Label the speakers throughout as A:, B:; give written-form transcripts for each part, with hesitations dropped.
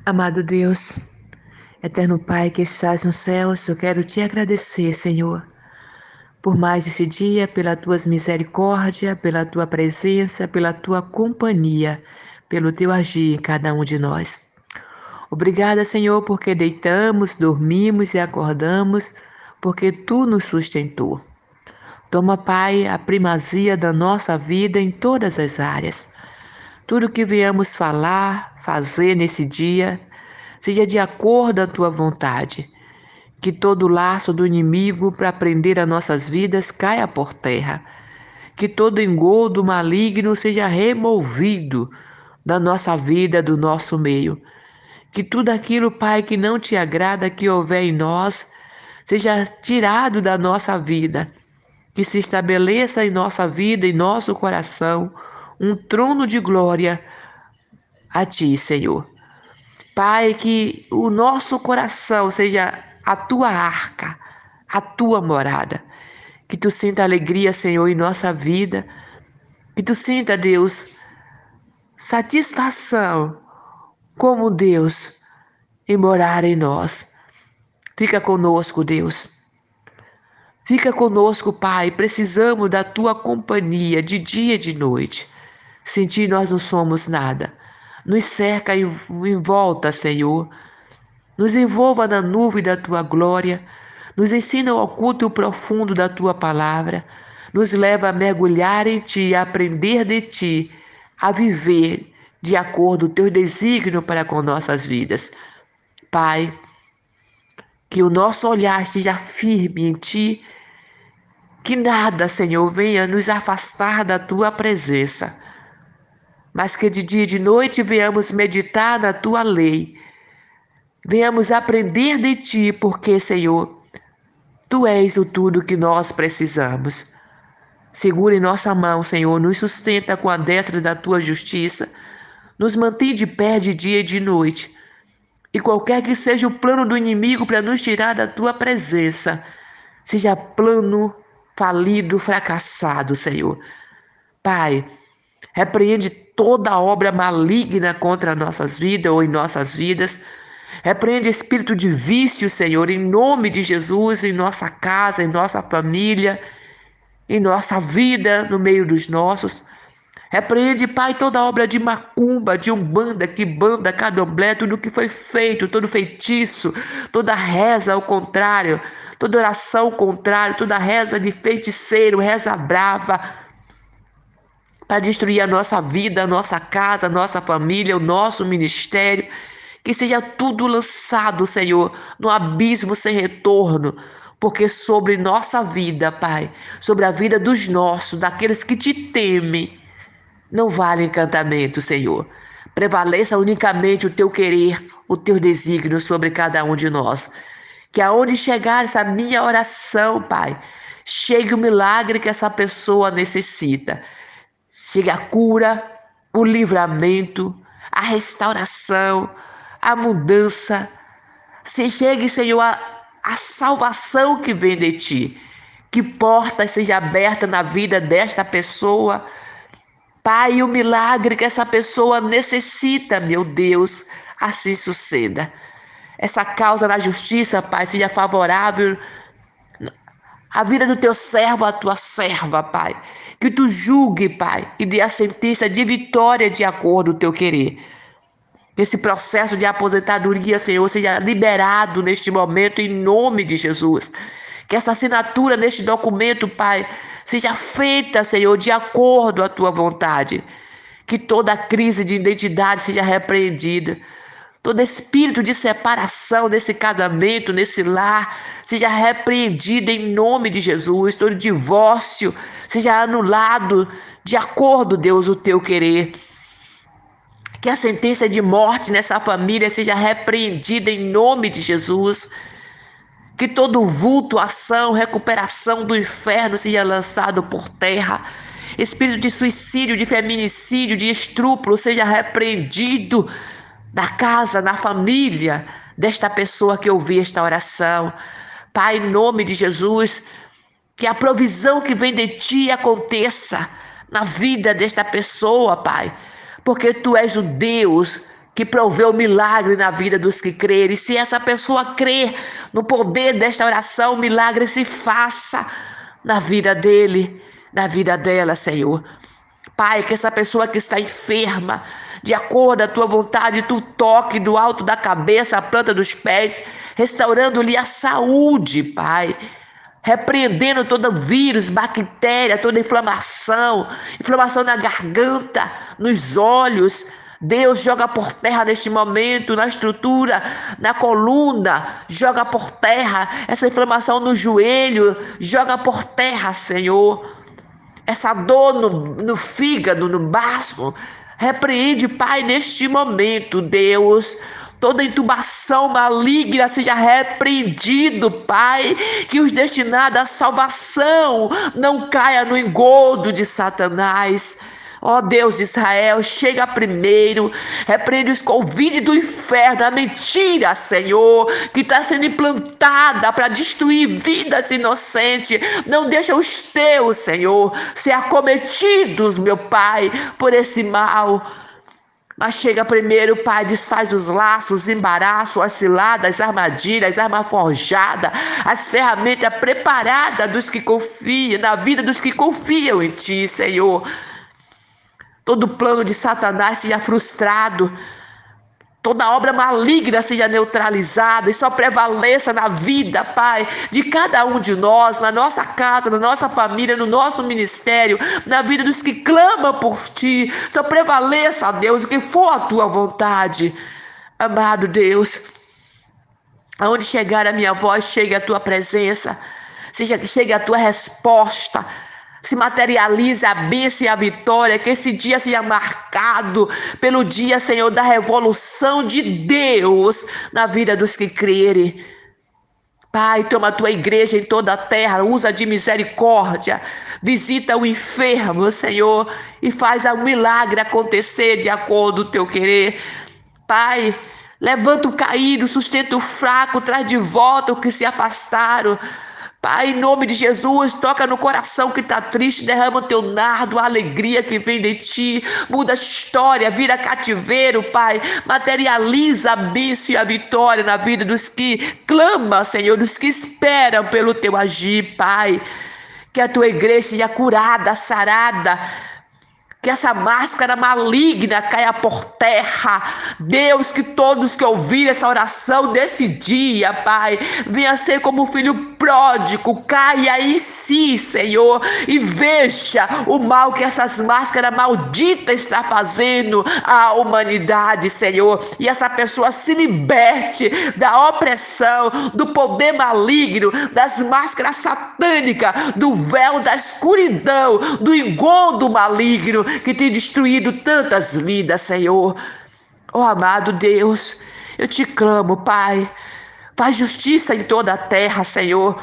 A: Amado Deus, eterno Pai que estás nos céus, eu quero te agradecer, Senhor, por mais esse dia, pela tua misericórdia, pela tua presença, pela tua companhia, pelo teu agir em cada um de nós. Obrigada, Senhor, porque deitamos, dormimos e acordamos, porque tu nos sustentou. Toma, Pai, a primazia da nossa vida em todas as áreas. Tudo que viemos falar, fazer nesse dia, seja de acordo à tua vontade. Que todo laço do inimigo para prender as nossas vidas caia por terra. Que todo engodo maligno seja removido da nossa vida, do nosso meio. Que tudo aquilo, Pai, que não te agrada, que houver em nós, seja tirado da nossa vida. Que se estabeleça em nossa vida, em nosso coração, um trono de glória a Ti, Senhor. Pai, que o nosso coração seja a Tua arca, a Tua morada. Que Tu sinta alegria, Senhor, em nossa vida. Que Tu sinta, Deus, satisfação como Deus em morar em nós. Fica conosco, Deus. Fica conosco, Pai. Precisamos da Tua companhia de dia e de noite. Sem Ti nós não somos nada. Nos cerca em volta, Senhor. Nos envolva na nuvem da Tua glória. Nos ensina o oculto e o profundo da Tua palavra. Nos leva a mergulhar em Ti, a aprender de Ti, a viver de acordo com o Teu desígnio para com nossas vidas. Pai, que o nosso olhar esteja firme em Ti, que nada, Senhor, venha nos afastar da Tua presença, mas que de dia e de noite venhamos meditar na Tua lei, venhamos aprender de Ti, porque, Senhor, Tu és o tudo que nós precisamos. Segura em nossa mão, Senhor, nos sustenta com a destra da Tua justiça, nos mantém de pé de dia e de noite, e qualquer que seja o plano do inimigo para nos tirar da Tua presença, seja plano falido, fracassado, Senhor. Pai, repreende toda obra maligna contra nossas vidas ou em nossas vidas. Repreende espírito de vício, Senhor, em nome de Jesus, em nossa casa, em nossa família, em nossa vida, no meio dos nossos. Repreende, Pai, toda obra de macumba, de umbanda, quibanda, candomblé, tudo que foi feito, todo feitiço, toda reza ao contrário, toda oração ao contrário, toda reza de feiticeiro, reza brava, para destruir a nossa vida, a nossa casa, a nossa família, o nosso ministério. Que seja tudo lançado, Senhor, no abismo sem retorno, porque sobre nossa vida, Pai, sobre a vida dos nossos, daqueles que te temem, não vale encantamento, Senhor. Prevaleça unicamente o teu querer, o teu desígnio sobre cada um de nós. Que aonde chegar essa minha oração, Pai, chegue o milagre que essa pessoa necessita. Chegue a cura, o livramento, a restauração, a mudança. Se chegue, Senhor, a salvação que vem de Ti. Que porta seja aberta na vida desta pessoa. Pai, o milagre que essa pessoa necessita, meu Deus, assim suceda. Essa causa na justiça, Pai, seja favorável à vida do teu servo, à tua serva, Pai. Que tu julgue, Pai, e dê a sentença de vitória de acordo com o teu querer. Que esse processo de aposentadoria, Senhor, seja liberado neste momento em nome de Jesus. Que essa assinatura neste documento, Pai, seja feita, Senhor, de acordo à tua vontade. Que toda crise de identidade seja repreendida. Todo espírito de separação nesse casamento, nesse lar, seja repreendido em nome de Jesus. Todo divórcio seja anulado de acordo, Deus, o teu querer. Que a sentença de morte nessa família seja repreendida em nome de Jesus. Que todo vulto, ação, recuperação do inferno seja lançado por terra. Espírito de suicídio, de feminicídio, de estupro seja repreendido na casa, na família desta pessoa que ouvir esta oração. Pai, em nome de Jesus, que a provisão que vem de Ti aconteça na vida desta pessoa, Pai, porque Tu és o Deus que provê o milagre na vida dos que crerem. Se essa pessoa crer no poder desta oração, o milagre se faça na vida dele, na vida dela, Senhor. Pai, que essa pessoa que está enferma, de acordo com a tua vontade, tu toque do alto da cabeça, a planta dos pés, restaurando-lhe a saúde, Pai. Repreendendo todo vírus, bactéria, toda inflamação na garganta, nos olhos. Deus, joga por terra neste momento, na estrutura, na coluna, joga por terra essa inflamação no joelho, joga por terra, Senhor. Essa dor no fígado, no baço, repreende, Pai, neste momento, Deus. Toda intubação maligna seja repreendido, Pai, que os destinados à salvação não caia no engodo de Satanás. Ó Deus de Israel, chega primeiro, repreende os convites do inferno, a mentira, Senhor, que está sendo implantada para destruir vidas inocentes. Não deixa os teus, Senhor, ser acometidos, meu Pai, por esse mal. Mas chega primeiro, Pai, desfaz os laços, os embaraços, as ciladas, as armadilhas, as armas forjadas, as ferramentas preparadas dos que confiam, na vida dos que confiam em Ti, Senhor. Todo plano de Satanás seja frustrado, toda obra maligna seja neutralizada e só prevaleça na vida, Pai, de cada um de nós, na nossa casa, na nossa família, no nosso ministério, na vida dos que clamam por Ti. Só prevaleça, Deus, o que for a Tua vontade. Amado Deus, aonde chegar a minha voz, chegue a Tua presença, chegue a Tua resposta. Se materialize a bênção e a vitória, que esse dia seja marcado pelo dia, Senhor, da revolução de Deus na vida dos que crerem. Pai, toma a tua igreja em toda a terra, usa de misericórdia, visita o enfermo, Senhor, e faz o milagre acontecer de acordo com o teu querer. Pai, levanta o caído, sustenta o fraco, traz de volta o que se afastaram. Pai, em nome de Jesus, toca no coração que está triste, derrama o teu nardo, a alegria que vem de Ti, muda a história, vira cativeiro, Pai, materializa a bênção e a vitória na vida dos que clamam, Senhor, dos que esperam pelo Teu agir, Pai, que a Tua igreja seja curada, sarada, que essa máscara maligna caia por terra. Deus, que todos que ouvirem essa oração desse dia, Pai, venha ser como o filho pródigo, caia em si, Senhor, e veja o mal que essas máscaras malditas estão fazendo à humanidade, Senhor, e essa pessoa se liberte da opressão, do poder maligno, das máscaras satânicas, do véu da escuridão, do engodo maligno que tem destruído tantas vidas, Senhor. Oh, amado Deus, eu te clamo, Pai, faz justiça em toda a terra, Senhor.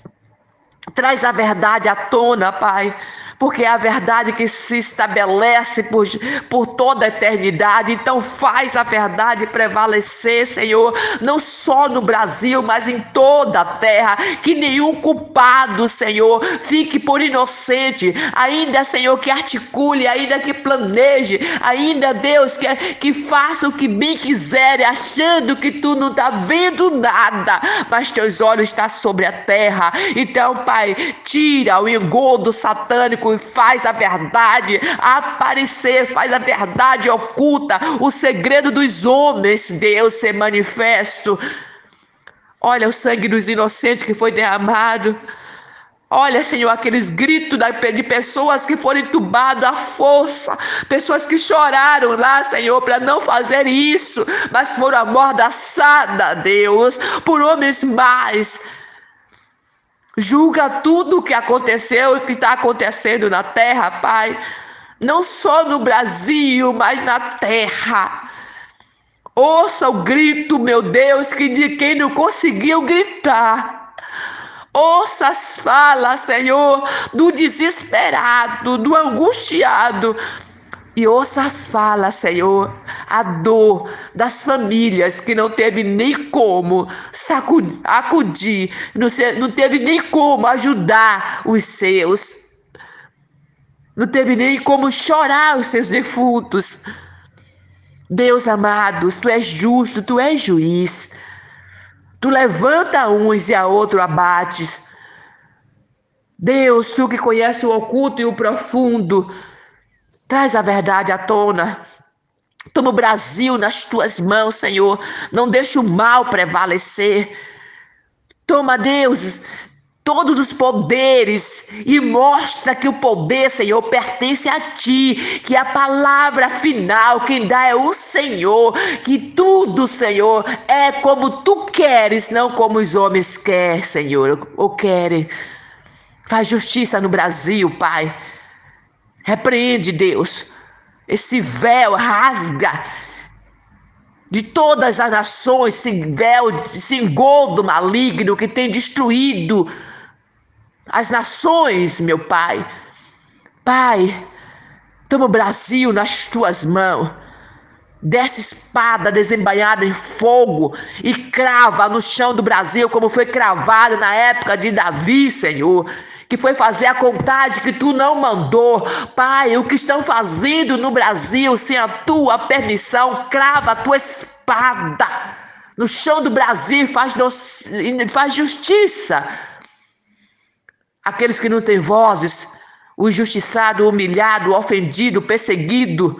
A: Traz a verdade à tona, Pai, porque é a verdade que se estabelece por toda a eternidade. Então faz a verdade prevalecer, Senhor, não só no Brasil, mas em toda a terra, que nenhum culpado, Senhor, fique por inocente, ainda, Senhor, que articule, ainda que planeje, ainda, Deus, que faça o que bem quiser, achando que Tu não está vendo nada, mas Teus olhos estão sobre a terra. Então, Pai, tira o engodo satânico e faz a verdade aparecer, faz a verdade oculta, o segredo dos homens, Deus, ser manifesto. Olha o sangue dos inocentes que foi derramado. Olha, Senhor, aqueles gritos de pessoas que foram entubadas à força, pessoas que choraram lá, Senhor, para não fazer isso, mas foram amordaçadas, Deus, por homens mais. Julga tudo o que aconteceu e o que está acontecendo na terra, Pai. Não só no Brasil, mas na terra. Ouça o grito, meu Deus, que de quem não conseguiu gritar. Ouça as falas, Senhor, do desesperado, do angustiado. E ouça as falas, Senhor, a dor das famílias que não teve nem como acudir, não teve nem como ajudar os seus, não teve nem como chorar os seus defuntos. Deus amados, tu és justo, tu és juiz. Tu levanta uns e a outro abates. Deus, tu que conhece o oculto e o profundo, traz a verdade à tona. Toma o Brasil nas tuas mãos, Senhor. Não deixa o mal prevalecer. Toma, Deus, todos os poderes e mostra que o poder, Senhor, pertence a Ti, que a palavra final, quem dá é o Senhor, que tudo, Senhor, é como Tu queres, não como os homens querem, Senhor, ou querem. Faz justiça no Brasil, Pai. Repreende, Deus, esse véu, rasga de todas as nações, esse véu, esse engodo maligno que tem destruído as nações, meu Pai. Pai, toma o Brasil nas tuas mãos. Desce espada desembainhada em fogo e crava no chão do Brasil, como foi cravado na época de Davi, Senhor, que foi fazer a contagem que tu não mandou. Pai, o que estão fazendo no Brasil sem a tua permissão, crava a tua espada no chão do Brasil e faz justiça. Aqueles que não têm vozes, o injustiçado, o humilhado, o ofendido, o perseguido.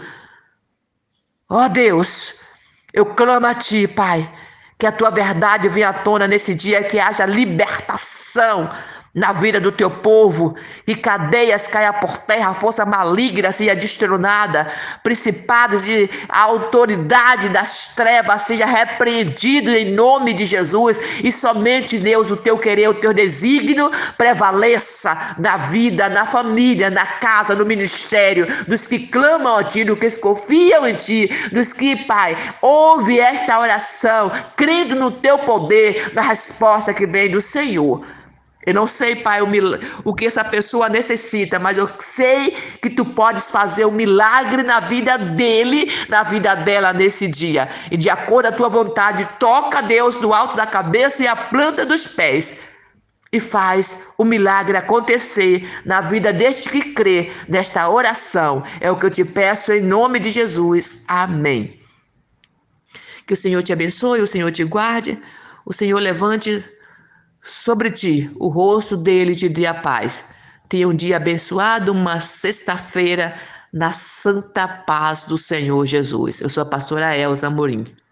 A: Ó Deus, eu clamo a Ti, Pai, que a Tua verdade venha à tona nesse dia, que haja libertação na vida do Teu povo, que cadeias caia por terra, a força maligna seja destronada, principados e a autoridade das trevas seja repreendido em nome de Jesus, e somente, Deus, o Teu querer, o Teu desígnio prevaleça na vida, na família, na casa, no ministério, dos que clamam a Ti, dos que confiam em Ti, dos que, Pai, ouve esta oração, crendo no Teu poder, na resposta que vem do Senhor. Eu não sei, Pai, o que essa pessoa necessita, mas eu sei que Tu podes fazer um milagre na vida dele, na vida dela nesse dia. E de acordo com a Tua vontade, toca, Deus, do alto da cabeça e a planta dos pés. E faz o milagre acontecer na vida deste que crê nesta oração. É o que eu te peço em nome de Jesus. Amém. Que o Senhor te abençoe, o Senhor te guarde, o Senhor levante sobre ti o rosto dele e te dê a paz. Tenha um dia abençoado, uma sexta-feira na santa paz do Senhor Jesus. Eu sou a pastora Elza Amorim.